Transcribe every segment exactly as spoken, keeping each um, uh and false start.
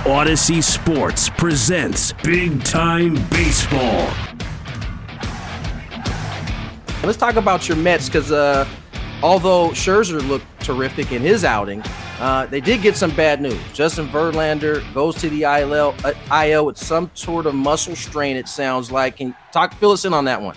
Odyssey Sports presents Big Time Baseball. Let's talk about your Mets because uh, although Scherzer looked terrific in his outing, uh, they did get some bad news. Justin Verlander goes to the I L, uh, I L with some sort of muscle strain, it sounds like. Can you talk, fill us in on that one?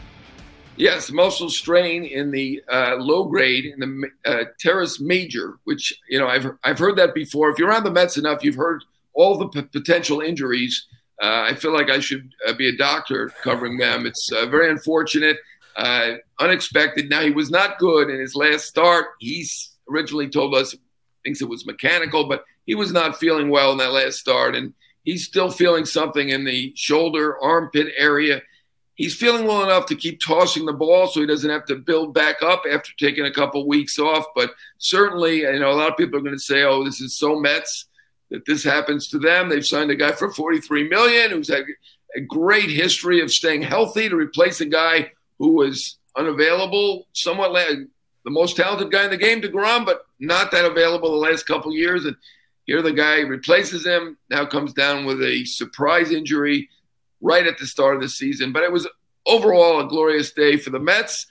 Yes, muscle strain in the uh, low grade, in the uh, teres major, which, you know, I've I've heard that before. If you're around the Mets enough, you've heard all the p- potential injuries. Uh, I feel like I should uh, be a doctor covering them. It's uh, very unfortunate, uh, unexpected. Now, he was not good in his last start. He's originally told us thinks it was mechanical, but he was not feeling well in that last start, and he's still feeling something in the shoulder, armpit area. He's feeling well enough to keep tossing the ball so he doesn't have to build back up after taking a couple weeks off. But certainly, you know, a lot of people are going to say, oh, this is so Mets that this happens to them. They've signed a guy for forty-three million dollars who's had a great history of staying healthy to replace a guy who was unavailable, somewhat la- the most talented guy in the game, DeGrom, but not that available the last couple years. And here the guy replaces him, now comes down with a surprise injury right at the start of the season. But it was overall a glorious day for the Mets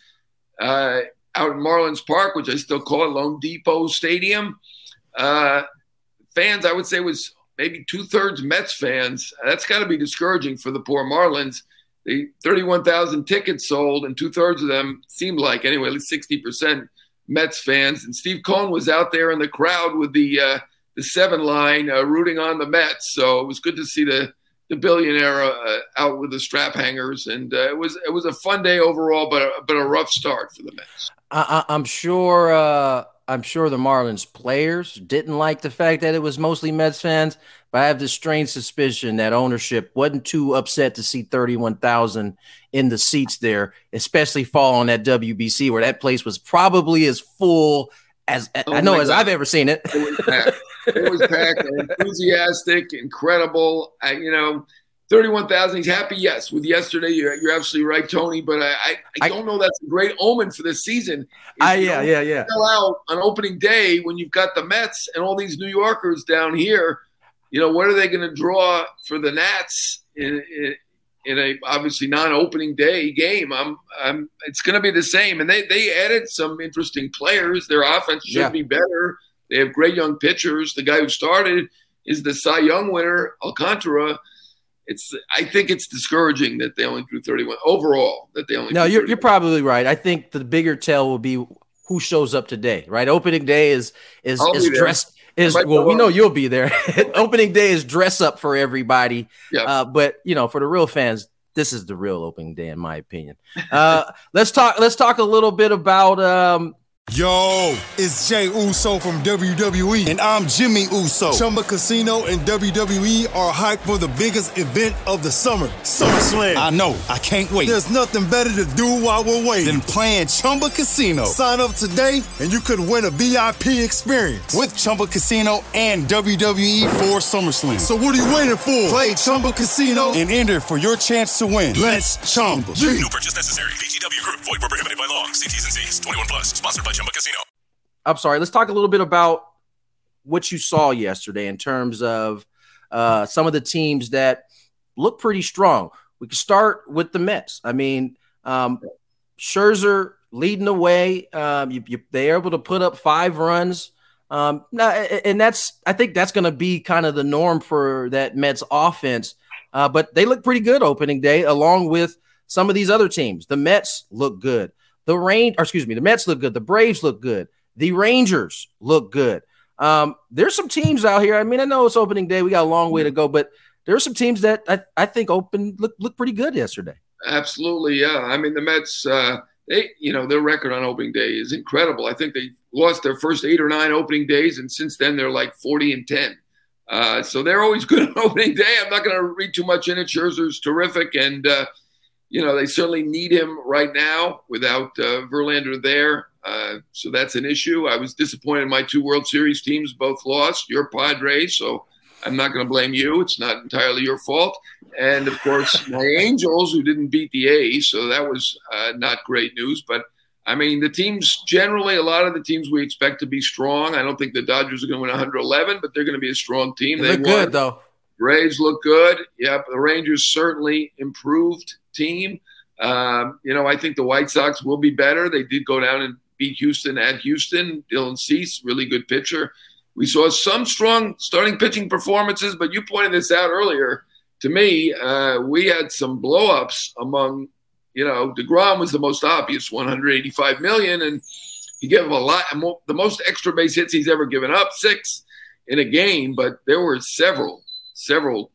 uh, out in Marlins Park, which I still call it Lone Depot Stadium. Uh, fans, I would say, was maybe two-thirds Mets fans. That's got to be discouraging for the poor Marlins. The thirty-one thousand tickets sold, and two-thirds of them seemed like, anyway, at least sixty percent Mets fans. And Steve Cohen was out there in the crowd with the uh, the seven line uh, rooting on the Mets. So it was good to see the the billionaire uh, out with the strap hangers, and uh, it was it was a fun day overall, but a, but a rough start for the Mets. I, I, I'm sure uh, I'm sure the Marlins players didn't like the fact that it was mostly Mets fans, but I have this strange suspicion that ownership wasn't too upset to see thirty-one thousand in the seats there, especially following that W B C where that place was probably as full as oh I know as God. I've ever seen it. It was packed. It was packed, enthusiastic, incredible. I, you know, thirty-one thousand. He's happy, yes. With yesterday, you're, you're absolutely right, Tony. But I, I, I don't I, know that's a great omen for this season. I, yeah, yeah, yeah. Sell out on opening day when you've got the Mets and all these New Yorkers down here. You know, what are they going to draw for the Nats in, in, in a obviously non-opening day game? I'm, I'm. It's going to be the same. And they they added some interesting players. Their offense should yeah. be better. They have great young pitchers. The guy who started is the Cy Young winner, Alcantara. It's. I think it's discouraging that they only drew thirty-one overall. That they only. No, you're you're probably right. I think the bigger tell will be who shows up today. Right, opening day is is I'll is dressed is well. We know you'll be there. Opening day is dress up for everybody. Yeah. Uh, but you know, for the real fans, this is the real opening day, in my opinion. Uh, let's talk. Let's talk a little bit about. Um, Yo, it's Jay Uso from W W E, and I'm Jimmy Uso. Chumba Casino and W W E are hyped for the biggest event of the summer, SummerSlam. I know, I can't wait. There's nothing better to do while we're waiting than playing Chumba Casino. Sign up today, and you could win a V I P experience with Chumba Casino and W W E for SummerSlam. So what are you waiting for? Play Chumba Casino and enter for your chance to win. Let's Chumba. No purchase necessary. V G W Group. Void where prohibited by law. See T's and C's. twenty-one plus. Sponsored by Chumba Casino. I'm sorry. Let's talk a little bit about what you saw yesterday in terms of uh, some of the teams that look pretty strong. We can start with the Mets. I mean, um, Scherzer leading the way. Um, you, you, they're able to put up five runs. Um, and that's I think that's going to be kind of the norm for that Mets offense. Uh, but they look pretty good opening day, along with some of these other teams. The Mets look good. The rain, or excuse me, the Mets look good. The Braves look good. The Rangers look good. Um, there's some teams out here. I mean, I know it's opening day. We got a long way to go, but there are some teams that I, I think open look look pretty good yesterday. Absolutely, yeah. I mean, the Mets, uh, they you know, their record on opening day is incredible. I think they lost their first eight or nine opening days, and since then they're like forty and ten. Uh, so they're always good on opening day. I'm not going to read too much in it. Scherzer's terrific, and uh, you know, they certainly need him right now without uh, Verlander there. Uh, so that's an issue. I was disappointed my two World Series teams both lost. Your Padres, so I'm not going to blame you. It's not entirely your fault. And, of course, my Angels, who didn't beat the A's, so that was uh, not great news. But, I mean, the teams generally, a lot of the teams we expect to be strong. I don't think the Dodgers are going to win one hundred eleven, but they're going to be a strong team. They, they look won. good, though. Braves look good. Yep, the Rangers certainly improved team. Um, you know, I think the White Sox will be better. They did go down and beat Houston at Houston. Dylan Cease, really good pitcher. We saw some strong starting pitching performances, but you pointed this out earlier. To me, uh, we had some blow-ups among, you know, DeGrom was the most obvious, one hundred eighty-five million dollars, and he gave him a lot, the most extra base hits he's ever given up, six in a game, but there were several, several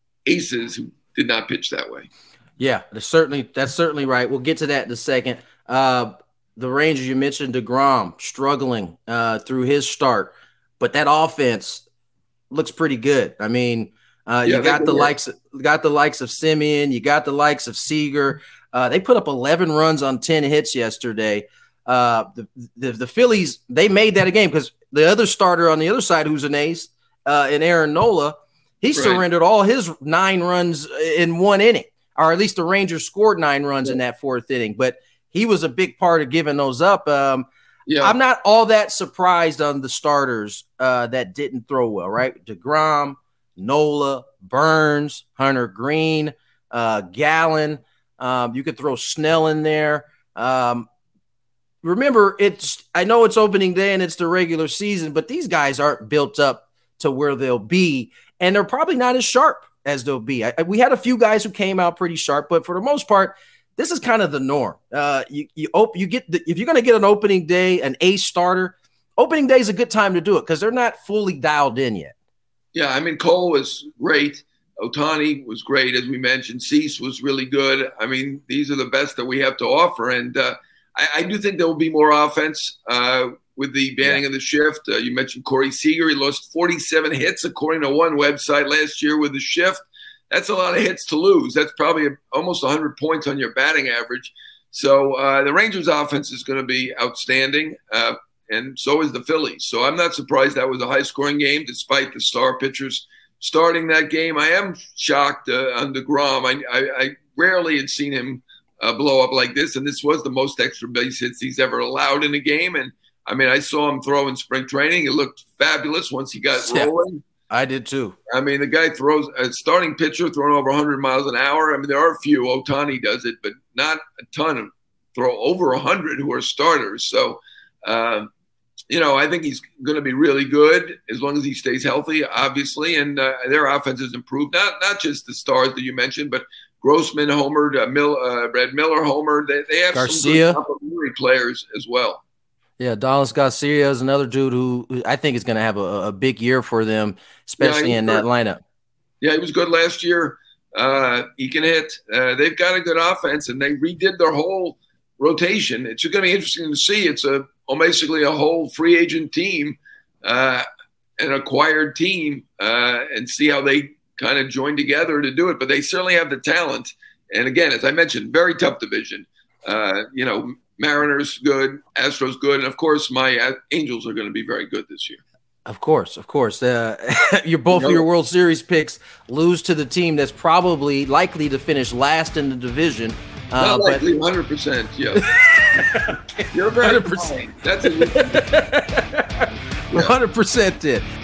aces who did not pitch that way. Yeah, that's certainly, that's certainly right. We'll get to that in a second. Uh, the Rangers, you mentioned DeGrom struggling uh, through his start, but that offense looks pretty good. I mean, uh, yeah, you got the work. likes, got the likes of Simeon, you got the likes of Seager. Uh, they put up eleven runs on ten hits yesterday. Uh, the, the the Phillies, they made that a game because the other starter on the other side, who's an ace, uh, in Aaron Nola, he right. surrendered all his nine runs in one inning, or at least the Rangers scored nine runs yeah. in that fourth inning. But he was a big part of giving those up. Um, yeah. I'm not all that surprised on the starters uh, that didn't throw well, right? DeGrom, Nola, Burns, Hunter Green, uh, Gallen. Um, you could throw Snell in there. Um, remember, it's I know it's opening day and it's the regular season, but these guys aren't built up to where they'll be, and they're probably not as sharp as they'll be. I, we had a few guys who came out pretty sharp, but for the most part, this is kind of the norm. Uh, you you op- you get the, if you're going to get an opening day, an ace starter, opening day is a good time to do it because they're not fully dialed in yet. Yeah, I mean, Cole was great. Ohtani was great, as we mentioned. Cease was really good. I mean, these are the best that we have to offer. And uh, I, I do think there will be more offense uh, with the banning yeah. of the shift. Uh, you mentioned Corey Seager. He lost forty-seven hits, according to one website, last year with the shift. That's a lot of hits to lose. That's probably almost one hundred points on your batting average. So uh, the Rangers' offense is going to be outstanding, uh, and so is the Phillies. So I'm not surprised that was a high-scoring game, despite the star pitchers starting that game. I am shocked uh, on DeGrom. I, I, I rarely had seen him uh, blow up like this, and this was the most extra base hits he's ever allowed in a game. And, I mean, I saw him throw in spring training. It looked fabulous once he got yeah, rolling. I did too. I mean, the guy throws – a starting pitcher throwing over one hundred miles an hour. I mean, there are a few. Ohtani does it, but not a ton of throw over one hundred who are starters. So, um, you know, I think he's going to be really good as long as he stays healthy, obviously. And uh, their offense has improved. Not not just the stars that you mentioned, but Grossman homered, uh, Mill, uh, Brad Miller homered. They, they have Garcia. some good complementary players as well. Yeah, Dallas Garcia is another dude who, who I think is going to have a, a big year for them, especially yeah, in that lineup. Yeah, he was good last year. Uh, he can hit. Uh, they've got a good offense, and they redid their whole rotation. It's going to be interesting to see. It's a basically a whole free agent team, uh, an acquired team, uh, and see how they kind of join together to do it. But they certainly have the talent. And again, as I mentioned, very tough division. Uh, you know, Mariners good, Astros good, and of course my Angels are going to be very good this year. Of course, of course. Uh, your both you know, of your World Series picks lose to the team that's probably likely to finish last in the division. Uh, Not likely, one hundred percent, yes. You're very one hundred percent. That's a one hundred percent did.